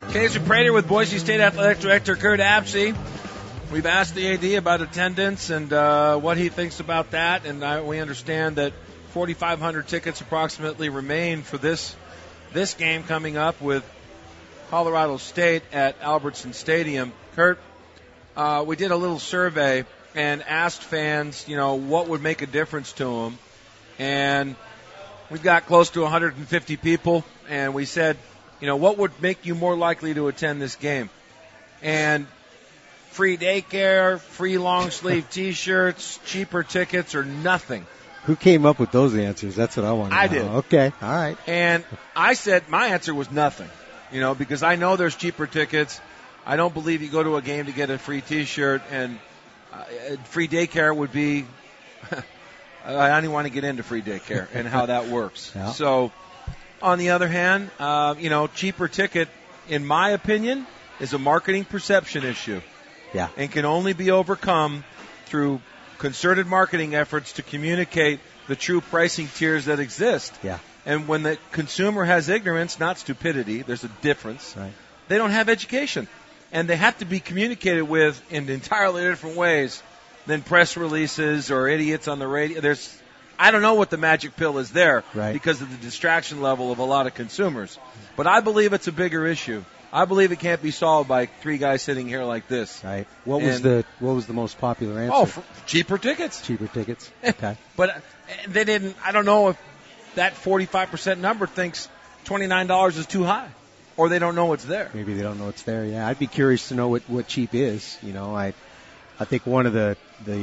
Casey Prater with Boise State Athletic Director Kurt Apsey. We've asked the AD about attendance and what he thinks about that, and we understand that 4,500 tickets approximately remain for this game coming up with Colorado State at Albertson Stadium. Kurt, we did a little survey and asked fans, what would make a difference to them, and we've got close to 150 people, and we said, what would make you more likely to attend this game? And free daycare, free long-sleeve T-shirts, cheaper tickets, or nothing. Who came up with those answers? That's what I want to know. I did. Okay, all right. And I said my answer was nothing, because I know there's cheaper tickets. I don't believe you go to a game to get a free T-shirt, and free daycare would be I don't even want to get into free daycare and how that works. Yeah. So, on the other hand, cheaper ticket, in my opinion, is a marketing perception issue. Yeah. And can only be overcome through concerted marketing efforts to communicate the true pricing tiers that exist. Yeah. And when the consumer has ignorance, not stupidity, there's a difference. Right. They don't have education. And they have to be communicated with in entirely different ways than press releases or idiots on the radio. I don't know what the magic pill is there because of the distraction level of a lot of consumers. But I believe it's a bigger issue. I believe it can't be solved by three guys sitting here like this. Right. What was the most popular answer? Oh, cheaper tickets. Cheaper tickets. Okay. But they didn't. I don't know if that 45% number thinks $29 is too high, or they don't know it's there. Maybe they don't know it's there. Yeah, I'd be curious to know what cheap is. I think one of the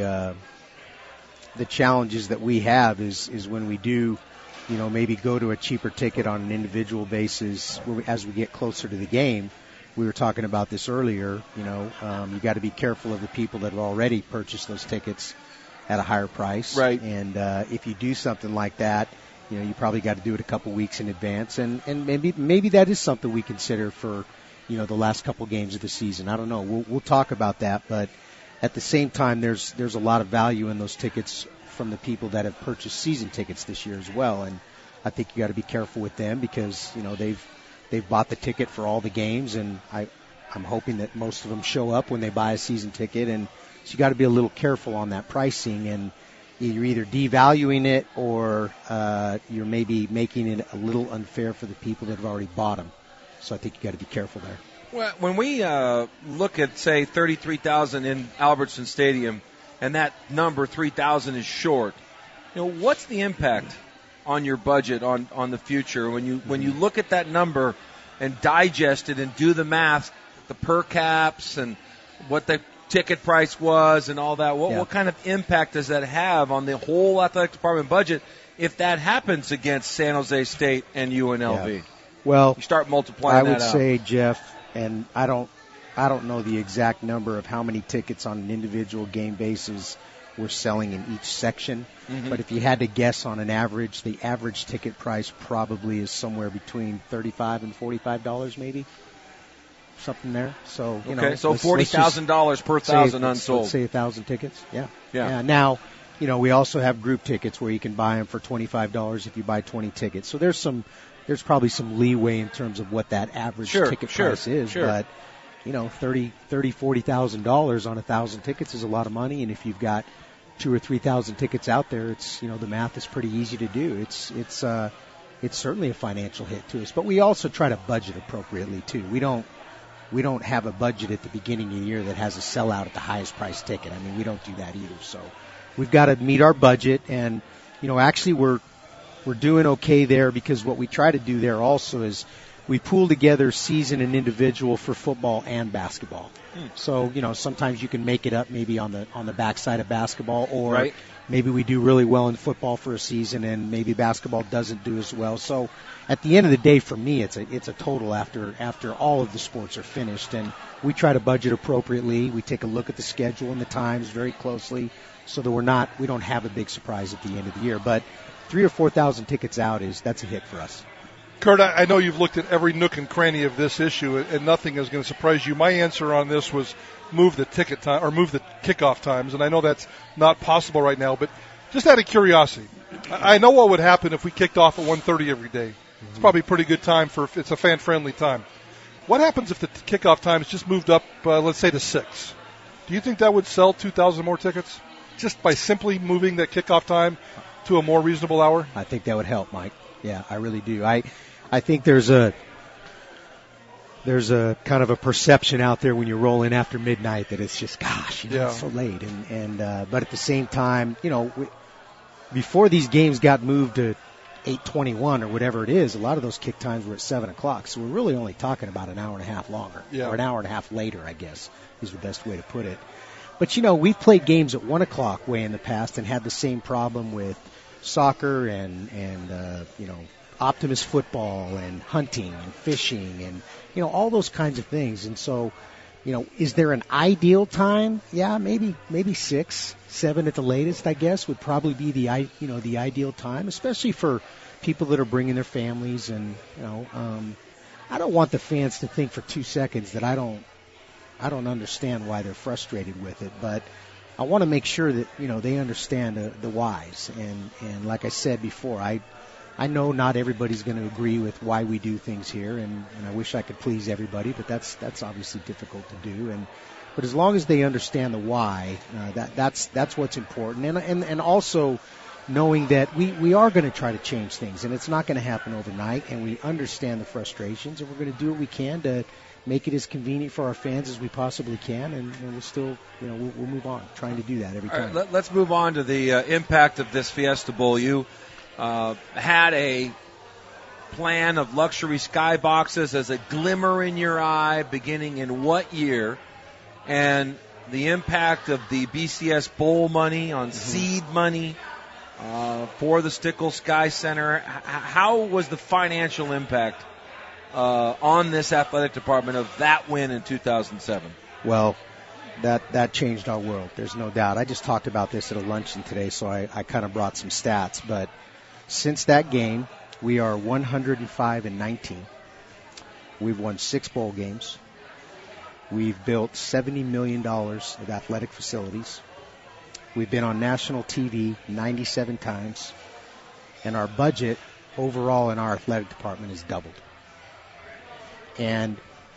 challenges that we have is when we do, maybe go to a cheaper ticket on an individual basis as we get closer to the game. We were talking about this earlier. You got to be careful of the people that have already purchased those tickets at a higher price. Right. And if you do something like that, you probably got to do it a couple weeks in advance. And maybe that is something we consider for, the last couple games of the season. I don't know. We'll talk about that, but at the same time, there's a lot of value in those tickets from the people that have purchased season tickets this year as well, and I think you got to be careful with them because they've bought the ticket for all the games, and I'm hoping that most of them show up when they buy a season ticket, and so you got to be a little careful on that pricing, and you're either devaluing it or you're maybe making it a little unfair for the people that have already bought them. So I think you got to be careful there. Well, when we look at, say, 33,000 in Albertson Stadium, and that number 3,000 is short, what's the impact on your budget on the future when you look at that number and digest it and do the math, the per caps and what the ticket price was and all that? What kind of impact does that have on the whole athletic department budget if that happens against San Jose State and UNLV? Yeah. Well, you start multiplying that out. I would say, Jeff, and I don't know the exact number of how many tickets on an individual game basis we're selling in each section. Mm-hmm. But if you had to guess on an average, the average ticket price probably is somewhere between $35 and $45 maybe. Something there. So, so $40,000 per thousand unsold. Let's say 1,000 tickets. Yeah. Now, we also have group tickets where you can buy them for $25 if you buy 20 tickets. So there's probably some leeway in terms of what that average ticket price is. Sure. But, $40,000 on 1,000 tickets is a lot of money. And if you've got 2,000 or 3,000 tickets out there, it's, the math is pretty easy to do. It's certainly a financial hit to us, but we also try to budget appropriately too. We don't have a budget at the beginning of the year that has a sellout at the highest price ticket. I mean, we don't do that either. So we've got to meet our budget, and actually we're doing okay there because what we try to do there also is we pool together season and individual for football and basketball. So, sometimes you can make it up maybe on the backside of basketball, or maybe we do really well in football for a season and maybe basketball doesn't do as well. So at the end of the day, for me, it's a total after all of the sports are finished, and we try to budget appropriately. We take a look at the schedule and the times very closely so that we don't have a big surprise at the end of the year. But 3,000 or 4,000 tickets out that's a hit for us. Kurt, I know you've looked at every nook and cranny of this issue, and nothing is going to surprise you. My answer on this was move the ticket time or move the kickoff times, and I know that's not possible right now. But just out of curiosity, I know what would happen if we kicked off at 1:30 every day. It's probably a pretty good time it's a fan-friendly time. What happens if the kickoff time is just moved up, let's say, to 6? Do you think that would sell 2,000 more tickets just by simply moving that kickoff time to a more reasonable hour? I think that would help, Mike. Yeah, I really do. I think there's a kind of a perception out there when you roll in after midnight that it's just, gosh, it's so late. But at the same time, before these games got moved to 8:21 or whatever it is, a lot of those kick times were at 7 o'clock. So we're really only talking about an hour and a half longer, or an hour and a half later, I guess, is the best way to put it. But, we've played games at 1 o'clock way in the past and had the same problem with soccer and Optimus football and hunting and fishing and, all those kinds of things. And so, is there an ideal time? Yeah, maybe 6, 7 at the latest, I guess, would probably be the ideal time, especially for people that are bringing their families. And, I don't want the fans to think for 2 seconds that I don't understand why they're frustrated with it, but I want to make sure that, they understand the whys. And like I said before, I know not everybody's going to agree with why we do things here, and I wish I could please everybody, but that's obviously difficult to do. But as long as they understand the why, that's what's important. And also knowing that we are going to try to change things, and it's not going to happen overnight, and we understand the frustrations, and we're going to do what we can to make it as convenient for our fans as we possibly can, and we'll still, we'll move on, trying to do that every time. All right, let's move on to the impact of this Fiesta Bowl. You had a plan of luxury skyboxes as a glimmer in your eye beginning in what year? And the impact of the BCS Bowl money on seed money for the Stickle Sky Center. How was the financial impact on this athletic department of that win in 2007? Well, that changed our world. There's no doubt. I just talked about this at a luncheon today, so I kind of brought some stats. But since that game, we are 105-19. We've won 6 bowl games. We've built $70 million of athletic facilities. We've been on national TV 97 times. And our budget overall in our athletic department is doubled. And,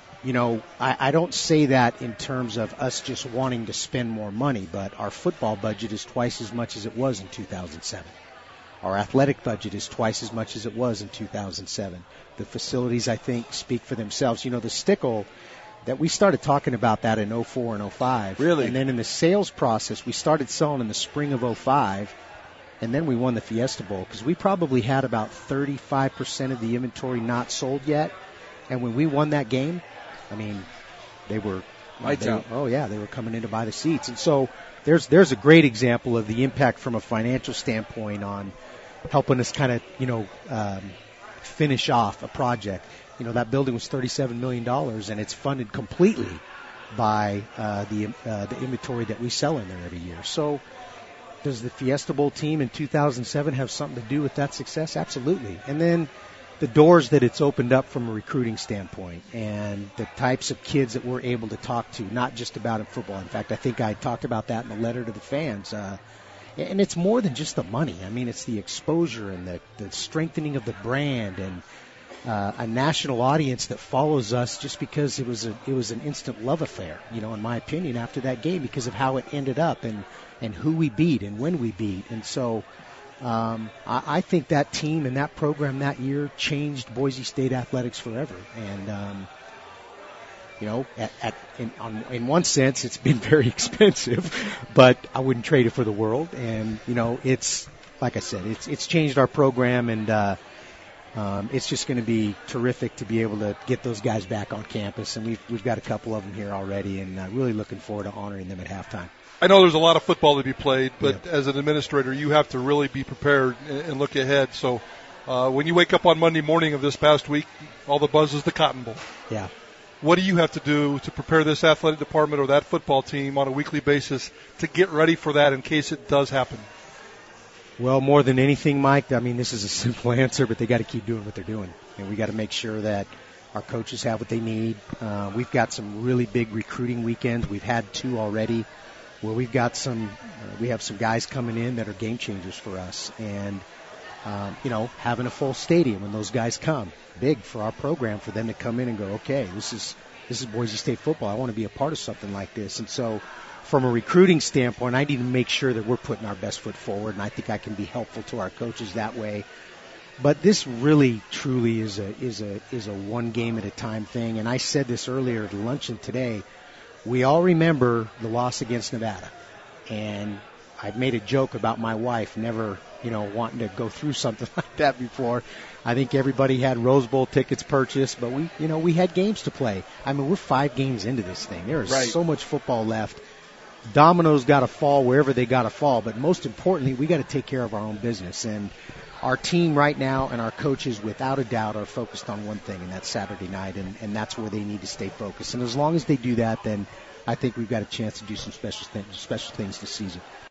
I don't say that in terms of us just wanting to spend more money, but our football budget is twice as much as it was in 2007. Our athletic budget is twice as much as it was in 2007. The facilities, I think, speak for themselves. The Stickle, that we started talking about that in 04 and 05. Really? And then in the sales process, we started selling in the spring of 05, and then we won the Fiesta Bowl because we probably had about 35% of the inventory not sold yet. And when we won that game, they were lights out. Oh yeah, they were coming in to buy the seats. And so there's a great example of the impact from a financial standpoint on helping us kind of finish off a project. That building was $37 million, and it's funded completely by the inventory that we sell in there every year. So does the Fiesta Bowl team in 2007 have something to do with that success? Absolutely. And then the doors that it's opened up from a recruiting standpoint and the types of kids that we're able to talk to, not just about in football. In fact, I think I talked about that in the letter to the fans. And it's more than just the money. It's the exposure and the strengthening of the brand and a national audience that follows us just because it was an instant love affair, in my opinion, after that game because of how it ended up and who we beat and when we beat. And so I think that team and that program that year changed Boise State athletics forever. And, in one sense, it's been very expensive, but I wouldn't trade it for the world. And, it's, like I said, it's changed our program, and it's just going to be terrific to be able to get those guys back on campus. And we've got a couple of them here already, and really looking forward to honoring them at halftime. I know there's a lot of football to be played, but as an administrator, you have to really be prepared and look ahead. So when you wake up on Monday morning of this past week, all the buzz is the Cotton Bowl. Yeah. What do you have to do to prepare this athletic department or that football team on a weekly basis to get ready for that in case it does happen? Well, more than anything, Mike, this is a simple answer, but they got to keep doing what they're doing. And we got to make sure that our coaches have what they need. We've got some really big recruiting weekends. We've had 2 already where we have some guys coming in that are game changers for us. And having a full stadium when those guys come. Big for our program for them to come in and go, okay, this is Boise State football. I want to be a part of something like this. And so from a recruiting standpoint, I need to make sure that we're putting our best foot forward, and I think I can be helpful to our coaches that way. But this really, truly is a one game at a time thing. And I said this earlier at luncheon today. We all remember the loss against Nevada. And I've made a joke about my wife never, wanting to go through something like that before. I think everybody had Rose Bowl tickets purchased, but we had games to play. I mean, we're 5 games into this thing. There is so much football left. Dominoes got to fall wherever they got to fall, but most importantly, we got to take care of our own business. And our team right now and our coaches, without a doubt, are focused on one thing, and that's Saturday night, and that's where they need to stay focused. And as long as they do that, then I think we've got a chance to do some special things this season.